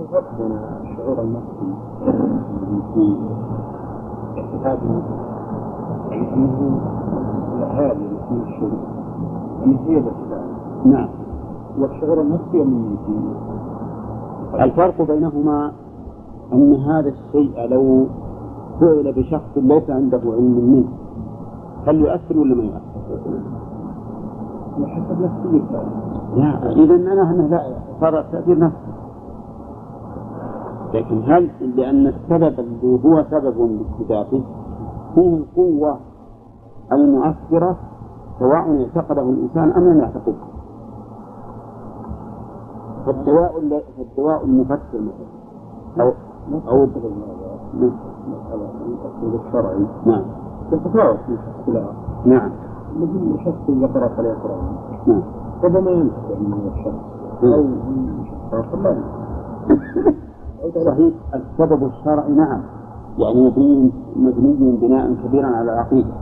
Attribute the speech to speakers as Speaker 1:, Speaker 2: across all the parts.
Speaker 1: الفرق بين الشعور النفسي في هذه أنه هذه من الشعور أن هي الإحسان.
Speaker 2: نعم.
Speaker 1: والشعور النفسي من
Speaker 2: الفرق بينهما أن هذا الشيء لو فعل بشخص ليس عنده علم منه هل يؤثر ولا ما يؤثر؟
Speaker 1: حسب نفسيته.
Speaker 2: لا، إذا أنا لا صار تأثير نفسي. لكن هل لأن السبب اللي هو سبب لاكتشافه هو القوة المؤثرة سواء اعتقده الإنسان أم لم يعتقده. فالدواء المفسر مثلا أو
Speaker 1: الشرعي.
Speaker 2: نعم.
Speaker 1: تتفاوت في الاختلاف.
Speaker 2: نعم.
Speaker 1: مثل شخص يقرأ عليه القرآن.
Speaker 2: نعم.
Speaker 1: ربما ينتفع من الشخص أو شخص لا ينتفع.
Speaker 2: صحيح. السبب الشرعي نعم يعني مبني بناء كبيرا على العقيدة.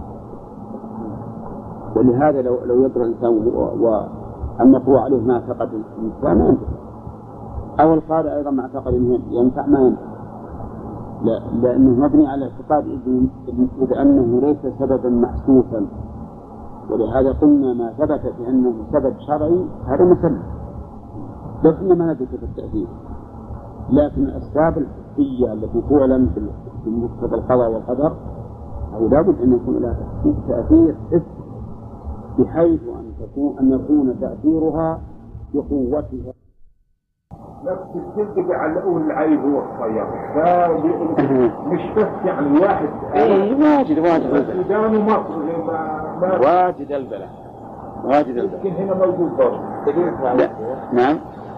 Speaker 2: ولهذا لو يقرأ الإنسان والمقروء عليه ما اعتقد الإنسان ما ينفع، أو القارئ أيضا ما اعتقد أنه ينفع ما ينفع، لأنه مبني على اعتقاد إذ أنه ليس سببا محسوسا. ولهذا قلنا ما ثبت في أنه سبب شرعي هذا مسلم، بس إنما ندرك في التأثير. لكن الأسباب الحسية التي تعلم في مقتضى القضاء والقدر أو لابد أن يكون لها تأثير حسي بحيث أن يكون تأثيرها بقوتها.
Speaker 1: نفس الجلد بيعلقوه العيب هو الصيام مش بس يعني واحد.
Speaker 2: واجد
Speaker 1: السودان ومصر
Speaker 2: واجد البلاء
Speaker 1: يمكن هنا موجود برضه.
Speaker 2: نعم.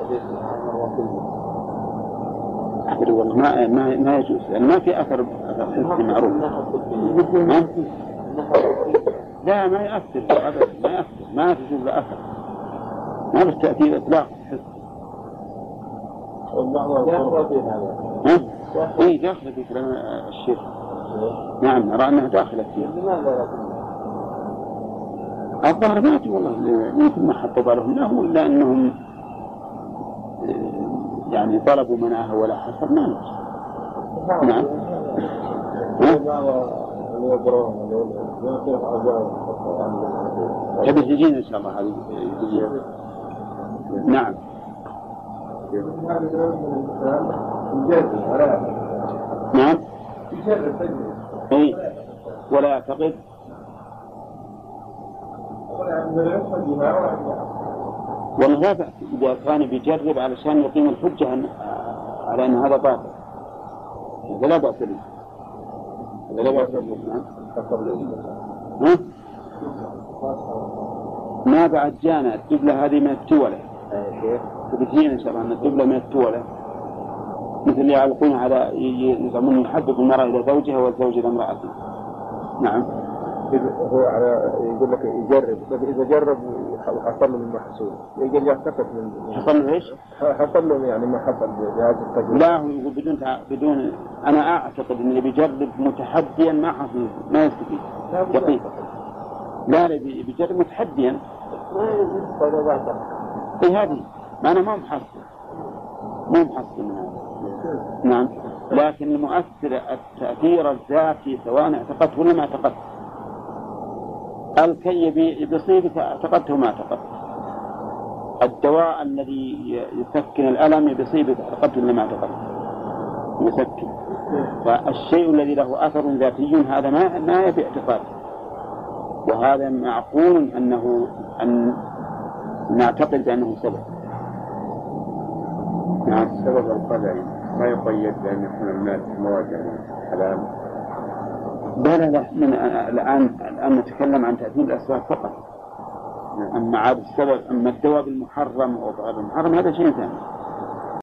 Speaker 2: والله ما يجوز يعني ما في أثر حسي معروف. لا ما يأثر أبدا، ما يأثر، ما تجوز له أثر، ما له تأثير إطلاق حسي. إيه داخل في كلام الشيخ. نعم نرى أنها داخلة فيها. الظاهر ما والله يمكن ما حطوا بالهم له إلا أنهم يعني طلبوا مناها ولا حصر ما نفسه. نعم. تبي تجينا إن شاء الله هذه. نعم. نعم. إيه ولا يعتقد. والله لا بأس إذا كان بيجرب علشان يقيم الحجة على أن هذا باطل، هذا لا بأس به. هذا لا بأس به. ما بعد جانا الدبلة هذه من التولة. تبتين إن شاء الله أن الدبلة من التولة مثل اللي يعلقون على يزعمون يحبب المرأة إلى زوجها والزوج إلى امرأته. نعم.
Speaker 1: هو على يقول لك يجرب، إذا جرب حصل له من محصول يقول يعتقد من
Speaker 2: حصل له إيش؟
Speaker 1: حصل له يعني ما حصل بهذه التجربة.
Speaker 2: لا هو يقول بدون أنا أعتقد إن اللي بيجرب متحديا ما حصل ما يستفيد يقين. لا بيجرب متحديا في هذه ما أنا ما محصل من هذا. نعم. لكن المؤثر التأثير الذاتي سواء اعتقدته ولا ما اعتقدته. الكي بيصيبك اعتقدته ما اعتقدته. الدواء الذي يسكن الألم بيصيبك اعتقدته ولا ما اعتقدته يسكن. فالشيء الذي له أثر ذاتي هذا ما يبي اعتقاد، وهذا معقول أن نعتقد بأنه سبب.
Speaker 1: نعم. السبب القدري ما يقيد بأن يكون المال في مواجهة حلال.
Speaker 2: لا الآن نتكلم عن تأثير الأسباب فقط. أما عاد السبب، أما الدواء المحرم أو غير المحرم هذا شيء ثاني.